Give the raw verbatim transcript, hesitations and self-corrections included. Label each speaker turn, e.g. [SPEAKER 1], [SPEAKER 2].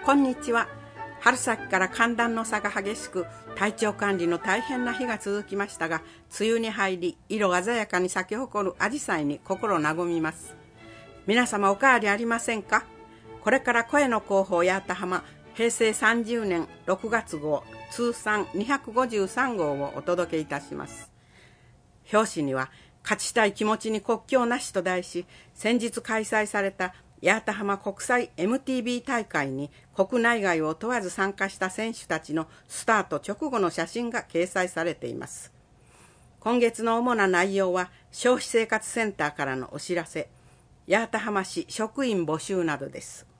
[SPEAKER 1] こんにちは。春先から寒暖の差が激しく、体調管理の大変な日が続きましたが、梅雨に入り、色鮮やかに咲き誇るアジサイに心和みます。皆様お変わりありませんか？これから声の広報八幡浜へいせいさんじゅうねんろくがつ号通算にひゃくごじゅうさん号をお届けいたします。表紙には、勝ちたい気持ちに国境なしと題し、先日開催された八幡浜国際 エムティービー 大会に国内外を問わず参加した選手たちのスタート直後の写真が掲載されています。今月の主な内容は、消費生活センターからのお知らせ、八幡浜市職員募集などです。